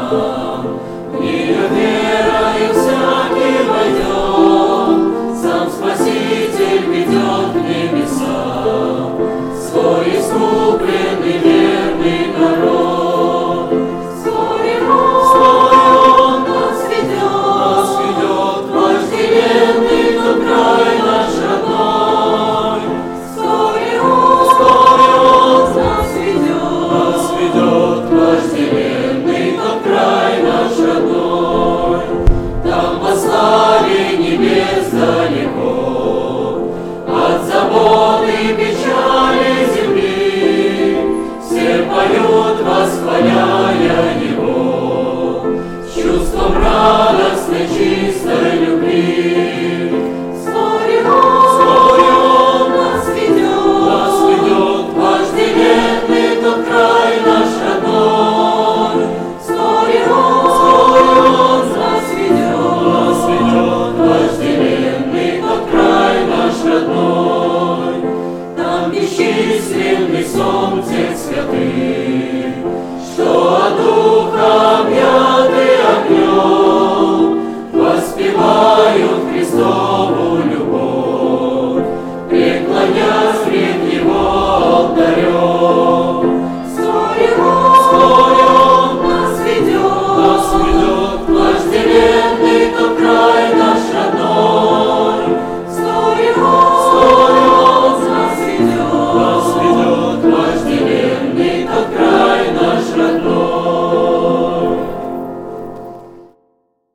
В нее верою всякий войдет, сам Спаситель ведет в небеса свой искупленный верный народ. Вскоре Он нас ведет, вожделенный тот край наш родной. Вскоре Он нас ведет, вожделенный тот край наш родной. Там по славе небес далеко, от забот и печали земли, все поют, восхваляя Его, с чувством радостной, чистой любви. Вскоре Он нас ведет, вожделенный тот край наш родной. Вскоре Он нас ведет, вожделенный тот край наш родной. Там бесчисленный сон всех святых,